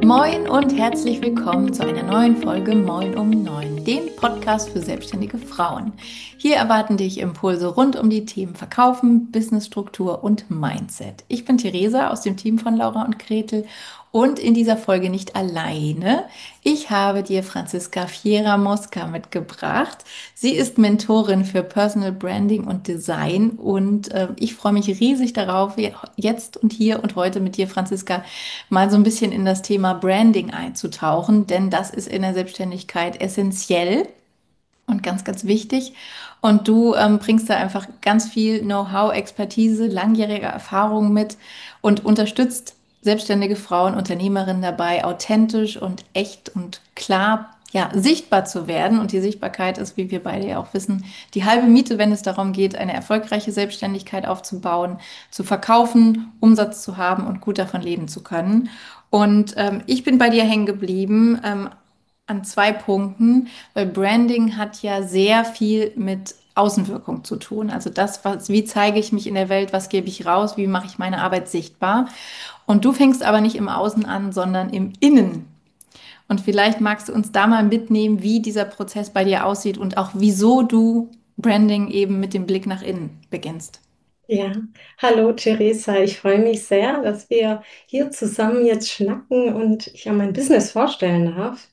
Moin und herzlich willkommen zu einer neuen Folge Moin um 9, dem Podcast für selbstständige Frauen. Hier erwarten dich Impulse rund um die Themen Verkaufen, Businessstruktur und Mindset. Ich bin Theresa aus dem Team von Laura und Gretel und in dieser Folge nicht alleine. Ich habe dir Franziska Fiera Mosca mitgebracht. Sie ist Mentorin für Personal Branding und Design und ich freue mich riesig darauf, jetzt und hier und heute mit dir, Franziska, mal so ein bisschen in das Thema Branding einzutauchen, denn das ist in der Selbstständigkeit essentiell und ganz, ganz wichtig. Und du bringst da einfach ganz viel Know-how, Expertise, langjährige Erfahrung mit und unterstützt selbstständige Frauen, Unternehmerinnen dabei, authentisch und echt und klar, ja, sichtbar zu werden. Und die Sichtbarkeit ist, wie wir beide ja auch wissen, die halbe Miete, wenn es darum geht, eine erfolgreiche Selbstständigkeit aufzubauen, zu verkaufen, Umsatz zu haben und gut davon leben zu können. Und ich bin bei dir hängen geblieben, an zwei Punkten, weil Branding hat ja sehr viel mit Außenwirkung zu tun. Also das, was, wie zeige ich mich in der Welt, was gebe ich raus, wie mache ich meine Arbeit sichtbar. Und du fängst aber nicht im Außen an, sondern im Innen. Und vielleicht magst du uns da mal mitnehmen, wie dieser Prozess bei dir aussieht und auch wieso du Branding eben mit dem Blick nach innen beginnst. Ja, hallo Theresa, ich freue mich sehr, dass wir hier zusammen jetzt schnacken und ich ja mein Business vorstellen darf.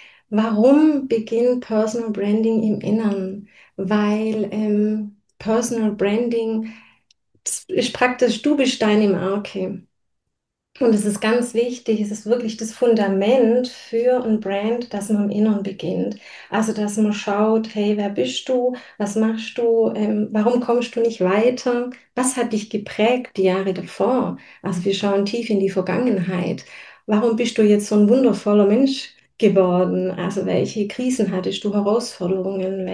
Warum beginnt Personal Branding im Inneren? Weil Personal Branding ist praktisch, du bist deine Marke. Und es ist ganz wichtig, es ist wirklich das Fundament für ein Brand, dass man im Inneren beginnt. Also, dass man schaut, hey, wer bist du? Was machst du? Warum kommst du nicht weiter? Was hat dich geprägt die Jahre davor? Also, wir schauen tief in die Vergangenheit. Warum bist du jetzt so ein wundervoller Mensch geworden? Also, welche Krisen hattest du, Herausforderungen?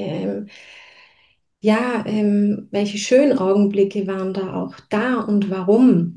Welche schönen Augenblicke waren da auch da und warum?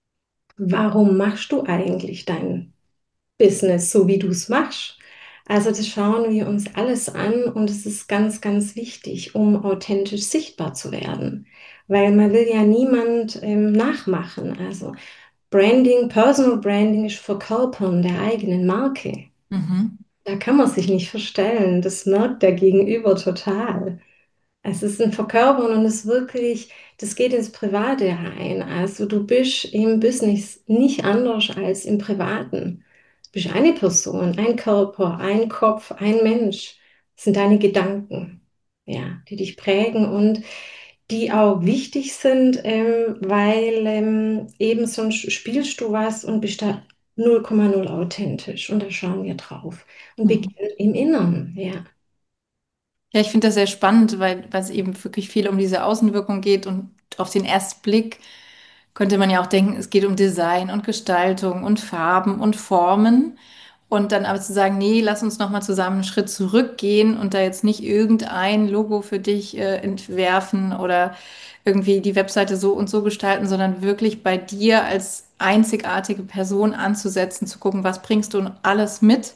Warum machst du eigentlich dein Business so, wie du es machst? Also das schauen wir uns alles an und es ist ganz, ganz wichtig, um authentisch sichtbar zu werden, weil man will ja niemand nachmachen. Also Branding, Personal Branding ist Verkörpern der eigenen Marke. Mhm. Da kann man sich nicht verstellen. Das merkt der Gegenüber total. Es ist ein Verkörpern und es wirklich, das geht ins Private rein. Also du bist im Business nicht anders als im Privaten. Du bist eine Person, ein Körper, ein Kopf, ein Mensch. Das sind deine Gedanken, ja, die dich prägen und die auch wichtig sind, weil eben sonst spielst du was und bist da 0,0 authentisch. Und da schauen wir drauf und Mhm. beginnen im Inneren, ja. Ja, ich finde das sehr spannend, weil es eben wirklich viel um diese Außenwirkung geht und auf den ersten Blick könnte man ja auch denken, es geht um Design und Gestaltung und Farben und Formen. Und dann aber zu sagen, nee, lass uns noch mal zusammen einen Schritt zurückgehen und da jetzt nicht irgendein Logo für dich entwerfen oder irgendwie die Webseite so und so gestalten, sondern wirklich bei dir als einzigartige Person anzusetzen, zu gucken, was bringst du alles mit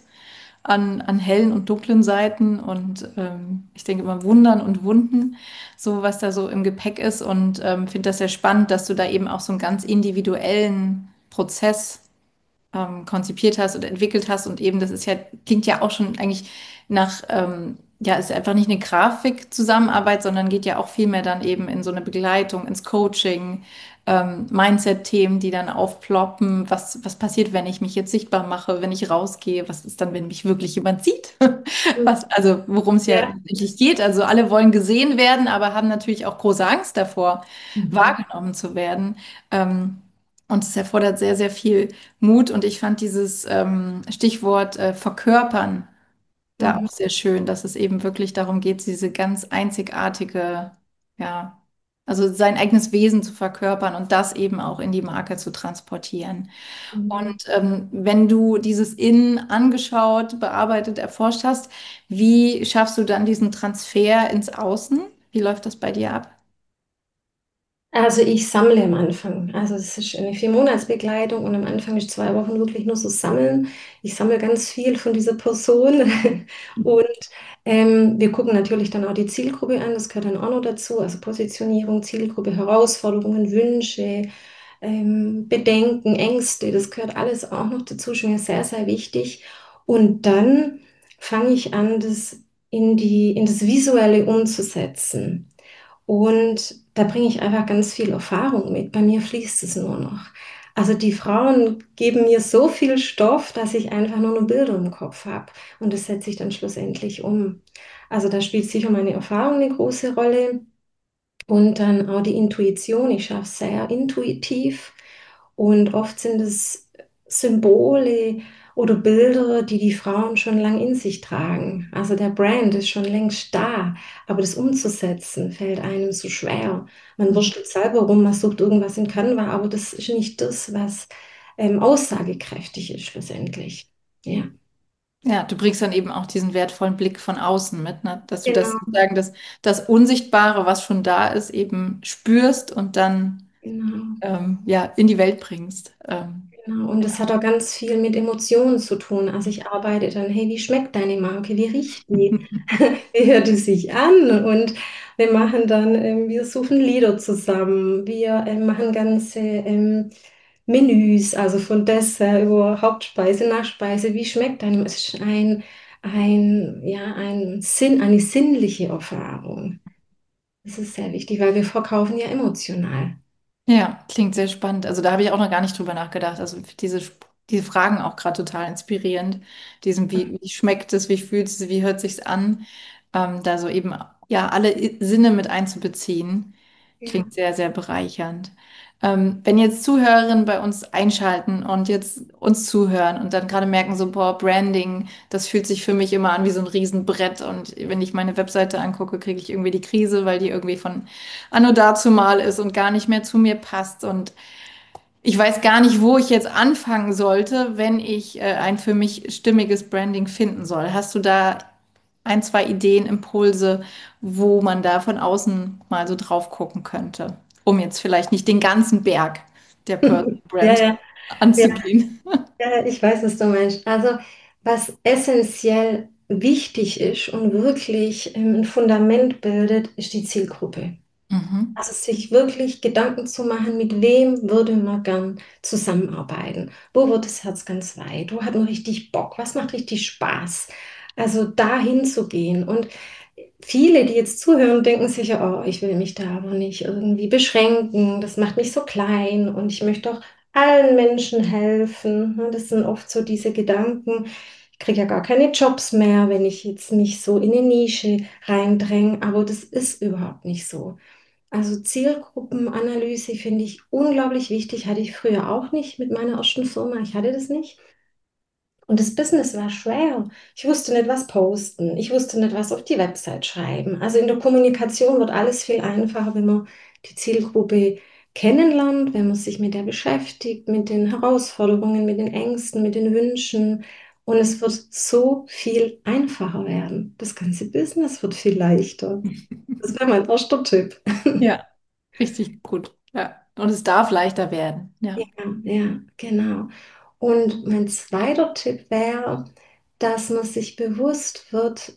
an hellen und dunklen Seiten und ich denke immer Wundern und Wunden, so was da so im Gepäck ist und finde das sehr spannend, dass du da eben auch so einen ganz individuellen Prozess konzipiert hast und entwickelt hast und eben das ist ja, klingt ja auch schon eigentlich nach, ja, ist einfach nicht eine Grafikzusammenarbeit, sondern geht ja auch viel mehr dann eben in so eine Begleitung, ins Coaching, Mindset-Themen, die dann aufploppen. Was passiert, wenn ich mich jetzt sichtbar mache, wenn ich rausgehe? Was ist dann, wenn mich wirklich jemand sieht? Was, also worum es ja Ja. letztendlich geht. Also alle wollen gesehen werden, aber haben natürlich auch große Angst davor, Mhm. wahrgenommen zu werden. Und es erfordert sehr, sehr viel Mut. Und ich fand dieses Stichwort verkörpern da Mhm. auch sehr schön, dass es eben wirklich darum geht, diese ganz einzigartige, ja, also sein eigenes Wesen zu verkörpern und das eben auch in die Marke zu transportieren. Mhm. Und wenn du dieses Innen angeschaut, bearbeitet, erforscht hast, wie schaffst du dann diesen Transfer ins Außen? Wie läuft das bei dir ab? Also ich sammle am Anfang. Also es ist eine 4 Monatsbegleitung und am Anfang ist 2 Wochen wirklich nur so sammeln. Ich sammle ganz viel von dieser Person und wir gucken natürlich dann auch die Zielgruppe an. Das gehört dann auch noch dazu. Also Positionierung, Zielgruppe, Herausforderungen, Wünsche. Bedenken, Ängste, das gehört alles auch noch dazu, schon mir sehr, sehr wichtig. Und dann fange ich an, das in das Visuelle umzusetzen. Und da bringe ich einfach ganz viel Erfahrung mit. Bei mir fließt es nur noch. Also die Frauen geben mir so viel Stoff, dass ich einfach nur noch Bilder im Kopf habe. Und das setze ich dann schlussendlich um. Also da spielt sicher meine Erfahrung eine große Rolle. Und dann auch die Intuition. Ich schaffe sehr intuitiv. Und oft sind es Symbole oder Bilder, die die Frauen schon lang in sich tragen. Also der Brand ist schon längst da, aber das umzusetzen fällt einem so schwer. Man Mhm. wurschtelt selber rum, man sucht irgendwas in Canva, aber das ist nicht das, was aussagekräftig ist schlussendlich. Ja, Ja, du bringst dann eben auch diesen wertvollen Blick von außen mit, ne? Dass du das genau, sozusagen das Unsichtbare, was schon da ist, eben spürst und dann genau. ja in die Welt bringst. Genau, und das hat auch ganz viel mit Emotionen zu tun. Also ich arbeite dann, hey, wie schmeckt deine Marke? Wie riecht die? Wie hört die sich an? Und wir machen dann, wir suchen Lieder zusammen. Wir machen ganze Menüs, also von Dessert über Hauptspeise, Nachspeise. Wie schmeckt einem? Es ist ja, eine sinnliche Erfahrung. Das ist sehr wichtig, weil wir verkaufen ja emotional. Ja, klingt sehr spannend. Also da habe ich auch noch gar nicht drüber nachgedacht. Also diese Fragen auch gerade total inspirierend. Wie schmeckt es, wie fühlt es, wie hört sich's an? Da so eben ja alle Sinne mit einzubeziehen, Ja. klingt sehr, sehr bereichernd. Wenn jetzt Zuhörerinnen bei uns einschalten und jetzt uns zuhören und dann gerade merken so, boah, Branding, das fühlt sich für mich immer an wie so ein Riesenbrett und wenn ich meine Webseite angucke, kriege ich irgendwie die Krise, weil die irgendwie von anno dazumal ist und gar nicht mehr zu mir passt. Und ich weiß gar nicht, wo ich jetzt anfangen sollte, wenn ich ein für mich stimmiges Branding finden soll. Hast du da ein, zwei Ideen, Impulse, wo man da von außen mal so drauf gucken könnte, um jetzt vielleicht nicht den ganzen Berg der Personal Ja, Brand ja, ja. anzugehen? Ja, ich weiß, was du meinst. Also, was essentiell wichtig ist und wirklich ein Fundament bildet, ist die Zielgruppe. Mhm. Also sich wirklich Gedanken zu machen, mit wem würde man gern zusammenarbeiten? Wo wird das Herz ganz weit? Wo hat man richtig Bock? Was macht richtig Spaß? Also dahin zu gehen. Und viele, die jetzt zuhören, denken sich ja, oh, ich will mich da aber nicht irgendwie beschränken. Das macht mich so klein und ich möchte doch allen Menschen helfen. Ne, das sind oft so diese Gedanken. Ich kriege ja gar keine Jobs mehr, wenn ich jetzt mich so in eine Nische reindränge. Aber das ist überhaupt nicht so. Also Zielgruppenanalyse finde ich unglaublich wichtig. Hatte ich früher auch nicht mit meiner ersten Firma. Ich hatte das nicht. Und das Business war schwer. Ich wusste nicht, was posten. Ich wusste nicht, was auf die Website schreiben. Also in der Kommunikation wird alles viel einfacher, wenn man die Zielgruppe kennenlernt, wenn man sich mit der beschäftigt, mit den Herausforderungen, mit den Ängsten, mit den Wünschen. Und es wird so viel einfacher werden. Das ganze Business wird viel leichter. Das wäre mein erster Tipp. Ja, richtig gut. Ja. Und es darf leichter werden. Ja, Ja. ja, genau. Und mein zweiter Tipp wäre, dass man sich bewusst wird,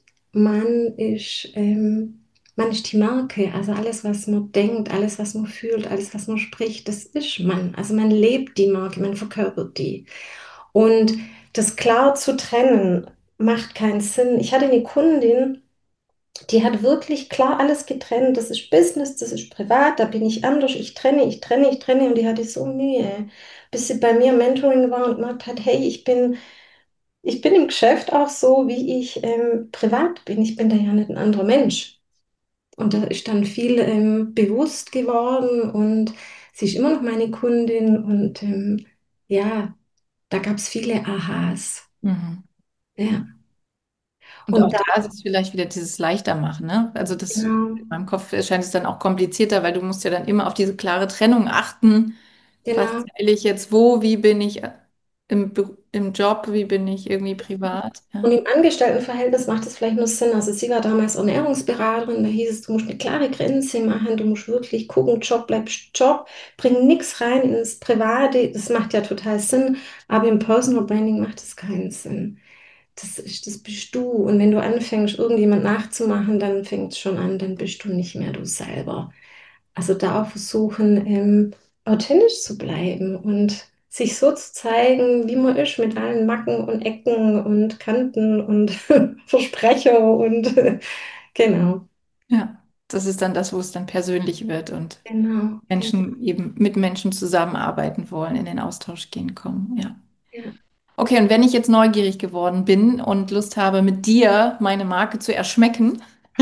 man ist die Marke. Also alles, was man denkt, alles, was man fühlt, alles, was man spricht, das ist man. Also man lebt die Marke, man verkörpert die. Und das klar zu trennen, macht keinen Sinn. Ich hatte eine Kundin, die hat wirklich klar alles getrennt. Das ist Business, das ist privat, da bin ich anders. Ich trenne, ich trenne, ich trenne. Und die hatte so Mühe, bis sie bei mir im Mentoring war und gesagt hat, hey, ich bin im Geschäft auch so, wie ich privat bin. Ich bin da ja nicht ein anderer Mensch. Und da ist dann viel bewusst geworden und sie ist immer noch meine Kundin. Und ja, da gab es viele Aha's. Mhm. Ja. Und Und auch da, da ist es vielleicht wieder dieses leichter machen, ne? Also das genau, in meinem Kopf erscheint es dann auch komplizierter, weil du musst ja dann immer auf diese klare Trennung achten. Was genau. zähle ich jetzt wo? Wie bin ich im Job? Wie bin ich irgendwie privat? Und Ja. im Angestelltenverhältnis macht es vielleicht nur Sinn. Also sie war damals Ernährungsberaterin, da hieß es, du musst eine klare Grenze machen, du musst wirklich gucken, Job bleibst Job, bring nichts rein ins Private. Das macht ja total Sinn, aber im Personal Branding macht es keinen Sinn. Das bist du. Und wenn du anfängst, irgendjemand nachzumachen, dann fängt es schon an, dann bist du nicht mehr du selber. Also da auch versuchen, authentisch zu bleiben und sich so zu zeigen, wie man ist, mit allen Macken und Ecken und Kanten und Versprecher und genau, Ja, das ist dann das, wo es dann persönlich wird und genau, genau. Menschen eben mit Menschen zusammenarbeiten wollen, in den Austausch gehen kommen. Ja. Ja. Okay, und wenn ich jetzt neugierig geworden bin und Lust habe, mit dir meine Marke zu erschmecken,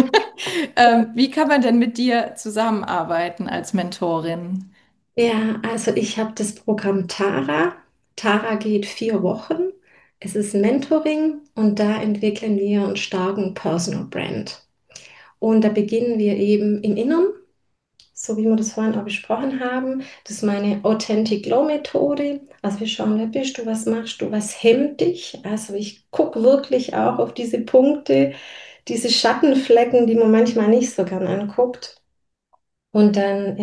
wie kann man denn mit dir zusammenarbeiten als Mentorin? Ja, also ich habe das Programm Tara. Tara geht 4 Wochen. Es ist Mentoring und da entwickeln wir einen starken Personal Brand. Und da beginnen wir eben im Inneren, so wie wir das vorhin auch besprochen haben. Das ist meine Authentic Glow Methode. Also wir schauen, wer bist du, was machst du, was hemmt dich. Also ich gucke wirklich auch auf diese Punkte, diese Schattenflecken, die man manchmal nicht so gern anguckt. Und dann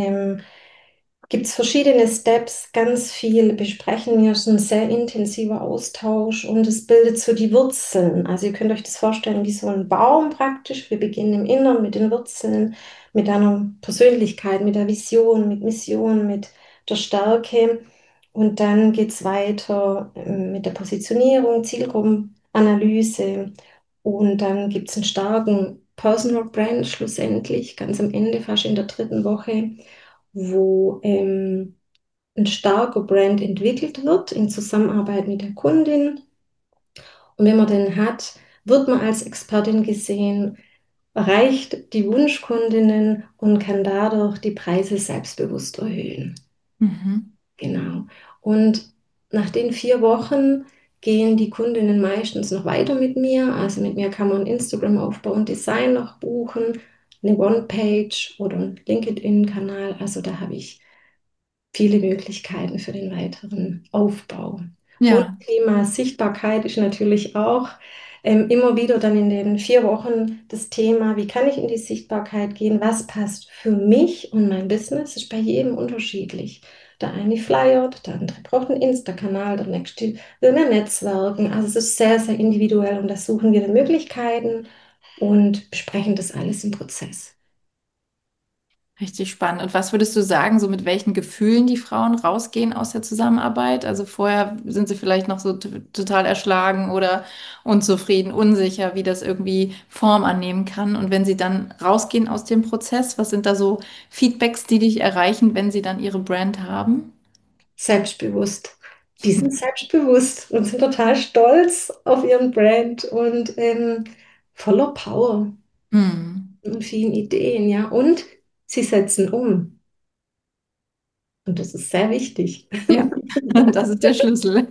gibt es verschiedene Steps, ganz viel besprechen wir, es ist ein sehr intensiver Austausch und es bildet so die Wurzeln. Also ihr könnt euch das vorstellen wie so ein Baum praktisch. Wir beginnen im Inneren mit den Wurzeln, mit einer Persönlichkeit, mit der Vision, mit Mission, mit der Stärke und dann geht es weiter mit der Positionierung, Zielgruppenanalyse und dann gibt es einen starken Personal Brand schlussendlich, ganz am Ende, fast in der 3. Woche, wo ein starker Brand entwickelt wird in Zusammenarbeit mit der Kundin. Und wenn man den hat, wird man als Expertin gesehen, erreicht die Wunschkundinnen und kann dadurch die Preise selbstbewusst erhöhen. Mhm. Genau. Und nach den 4 Wochen gehen die Kundinnen meistens noch weiter mit mir. Also mit mir kann man Instagram-Aufbau und Design noch buchen, eine One-Page oder einen LinkedIn-Kanal. Also da habe ich viele Möglichkeiten für den weiteren Aufbau. Und Ja, Thema Sichtbarkeit ist natürlich auch immer wieder dann in den 4 Wochen das Thema, wie kann ich in die Sichtbarkeit gehen, was passt für mich und mein Business, ist bei jedem unterschiedlich. Der eine flyert, der andere braucht einen Insta-Kanal, der nächste will mehr Netzwerken. Also es ist sehr, sehr individuell und da suchen wir dann Möglichkeiten und besprechen das alles im Prozess. richtig spannend. Und was würdest du sagen, so mit welchen Gefühlen die Frauen rausgehen aus der Zusammenarbeit? Also vorher sind sie vielleicht noch so total erschlagen oder unzufrieden, unsicher, wie das irgendwie Form annehmen kann. Und wenn sie dann rausgehen aus dem Prozess, was sind da so Feedbacks, die dich erreichen, wenn sie dann ihre Brand haben? Selbstbewusst. Die sind selbstbewusst und sind total stolz auf ihren Brand und voller Power Hm. und vielen Ideen, ja. Und sie setzen um. Und das ist sehr wichtig. Ja, das ist der Schlüssel.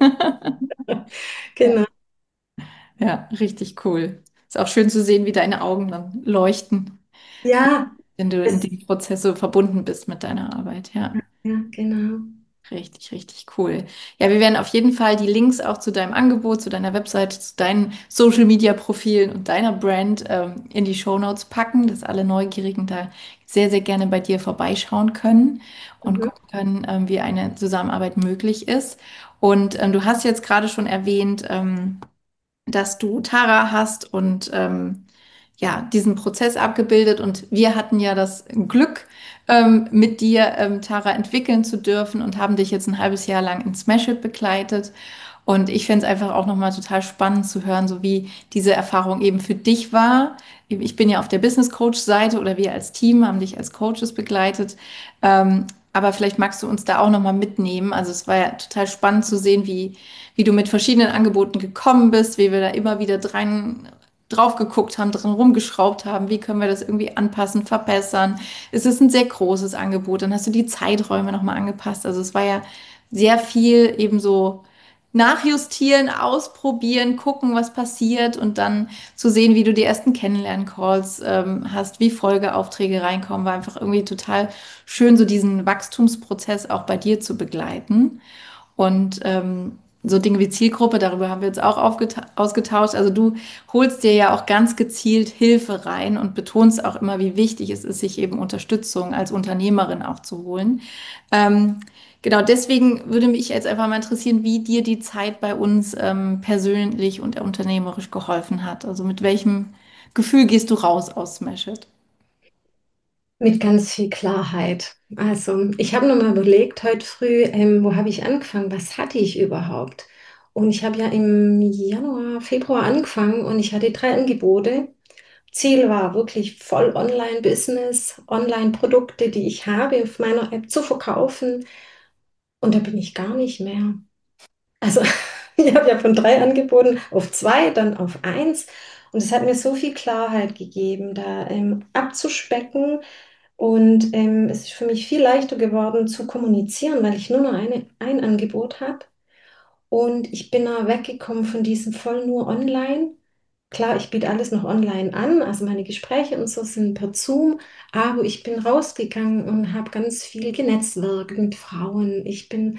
Ja, Genau. ja, richtig cool. Ist auch schön zu sehen, wie deine Augen dann leuchten, Ja, wenn du in es, dem Prozess so verbunden bist mit deiner Arbeit. Ja. ja, genau. Richtig, richtig cool. Ja, wir werden auf jeden Fall die Links auch zu deinem Angebot, zu deiner Webseite, zu deinen Social Media Profilen und deiner Brand in die Shownotes packen, dass alle Neugierigen da sehr, sehr gerne bei dir vorbeischauen können und Mhm. gucken können, wie eine Zusammenarbeit möglich ist. Und du hast jetzt gerade schon erwähnt, dass du Tara hast und ja, diesen Prozess abgebildet. Und wir hatten ja das Glück, mit dir, Tara, entwickeln zu dürfen und haben dich jetzt ein halbes Jahr lang in Smash It begleitet. Und ich finde es einfach auch nochmal total spannend zu hören, so wie diese Erfahrung eben für dich war. Ich bin ja auf der Business Coach Seite oder wir als Team haben dich als Coaches begleitet. Aber vielleicht magst du uns da auch nochmal mitnehmen. Also es war ja total spannend zu sehen, wie du mit verschiedenen Angeboten gekommen bist, wie wir da immer wieder drauf geguckt haben, drin rumgeschraubt haben, wie können wir das irgendwie anpassen, verbessern. Es ist ein sehr großes Angebot, dann hast du die Zeiträume nochmal angepasst. Also es war ja sehr viel eben so nachjustieren, ausprobieren, gucken, was passiert und dann zu sehen, wie du die ersten Kennenlern-Calls hast, wie Folgeaufträge reinkommen, war einfach irgendwie total schön, so diesen Wachstumsprozess auch bei dir zu begleiten. Und so Dinge wie Zielgruppe, darüber haben wir jetzt auch ausgetauscht. Also du holst dir ja auch ganz gezielt Hilfe rein und betonst auch immer, wie wichtig es ist, sich eben Unterstützung als Unternehmerin auch zu holen. Ähm, genau, deswegen würde mich jetzt einfach mal interessieren, wie dir die Zeit bei uns persönlich und unternehmerisch geholfen hat. Also mit welchem Gefühl gehst du raus aus Smash It? Mit ganz viel Klarheit. Also, ich habe noch mal überlegt heute früh, wo habe ich angefangen? Was hatte ich überhaupt? Und ich habe ja im Januar, Februar angefangen und ich hatte 3 Angebote. Ziel war wirklich voll Online-Business, Online-Produkte, die ich habe, auf meiner App zu verkaufen. Und da bin ich gar nicht mehr. Also, ich habe ja von 3 Angeboten auf 2, dann auf eins. Und es hat mir so viel Klarheit gegeben, da abzuspecken. Und es ist für mich viel leichter geworden zu kommunizieren, weil ich nur noch ein Angebot habe. Und ich bin da weggekommen von diesem voll nur online. Klar, ich biete alles noch online an, also meine Gespräche und so sind per Zoom, aber ich bin rausgegangen und habe ganz viel genetzwerkt mit Frauen. Ich bin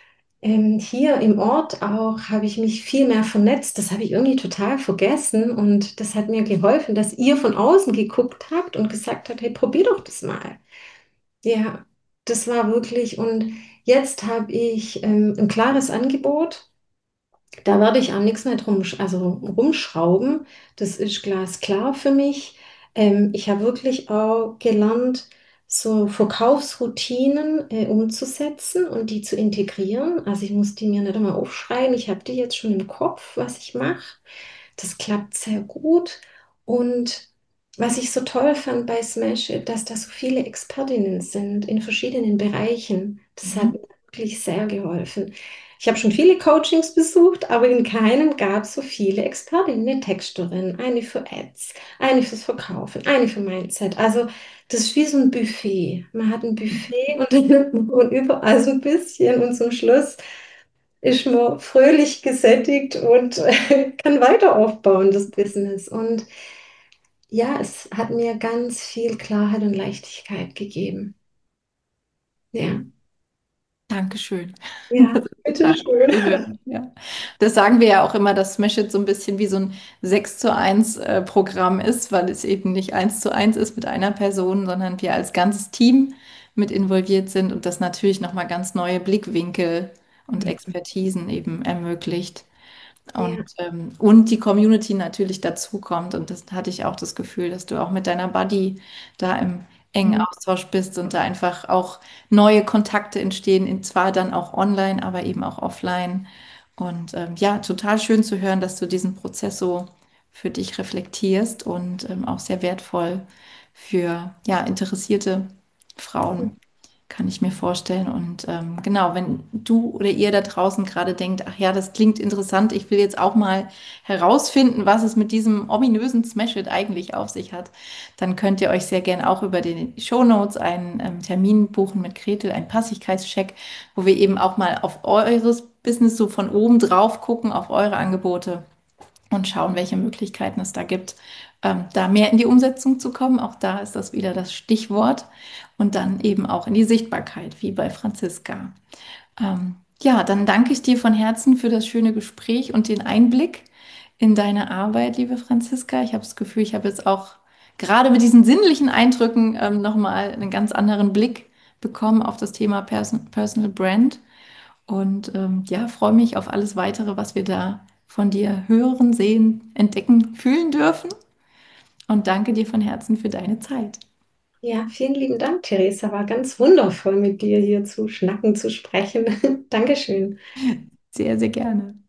hier im Ort auch, habe ich mich viel mehr vernetzt. Das habe ich irgendwie total vergessen und das hat mir geholfen, dass ihr von außen geguckt habt und gesagt habt, hey, probier doch das mal. Ja, das war wirklich und jetzt habe ich ein klares Angebot. Da werde ich auch nichts mehr rumschrauben. Das ist glasklar für mich. Ich habe wirklich auch gelernt, so Verkaufsroutinen umzusetzen und die zu integrieren. Also ich muss die mir nicht einmal aufschreiben. Ich habe die jetzt schon im Kopf, was ich mache. Das klappt sehr gut. Und was ich so toll fand bei Smash, dass da so viele Expertinnen sind in verschiedenen Bereichen. Das hat Mhm. mir wirklich sehr geholfen. Ich habe schon viele Coachings besucht, aber in keinem gab es so viele Expertinnen. Eine Texterin, eine für Ads, eine fürs Verkaufen, eine für Mindset. Also das ist wie so ein Buffet. Man hat ein Buffet und dann nimmt man überall so ein bisschen und zum Schluss ist man fröhlich gesättigt und kann weiter aufbauen, das Business. Und ja, es hat mir ganz viel Klarheit und Leichtigkeit gegeben. Ja, Dankeschön. ja, Das ist total gut bitteschön. zu hören. Ja. Das sagen wir ja auch immer, dass Smash It so ein bisschen wie so ein 6:1 Programm ist, weil es eben nicht 1:1 ist mit einer Person, sondern wir als ganzes Team mit involviert sind und das natürlich nochmal ganz neue Blickwinkel und Expertisen eben ermöglicht. Ja, Und die Community natürlich dazukommt. Und das hatte ich auch das Gefühl, dass du auch mit deiner Buddy da im engen mhm. Austausch bist und da einfach auch neue Kontakte entstehen, zwar dann auch online, aber eben auch offline. Und ja, total schön zu hören, dass du diesen Prozess so für dich reflektierst und auch sehr wertvoll für ja, interessierte Frauen. Kann ich mir vorstellen. Und genau, wenn du oder ihr da draußen gerade denkt, ach ja, das klingt interessant, ich will jetzt auch mal herausfinden, was es mit diesem ominösen Smash-It eigentlich auf sich hat, dann könnt ihr euch sehr gern auch über die Shownotes einen Termin buchen mit Gretel, einen Passigkeitscheck, wo wir eben auch mal auf eures Business so von oben drauf gucken, auf eure Angebote und schauen, welche Möglichkeiten es da gibt, da mehr in die Umsetzung zu kommen. Auch da ist das wieder das Stichwort. Und dann eben auch in die Sichtbarkeit, wie bei Franziska. Ja, dann danke ich dir von Herzen für das schöne Gespräch und den Einblick in deine Arbeit, liebe Franziska. Ich habe das Gefühl, ich habe jetzt auch gerade mit diesen sinnlichen Eindrücken nochmal einen ganz anderen Blick bekommen auf das Thema Personal Brand. Und ja, freue mich auf alles weitere, was wir da von dir hören, sehen, entdecken, fühlen dürfen. Und danke dir von Herzen für deine Zeit. Ja, vielen lieben Dank, Theresa. War ganz wundervoll, mit dir hier zu schnacken, zu sprechen. Dankeschön. Sehr, sehr gerne.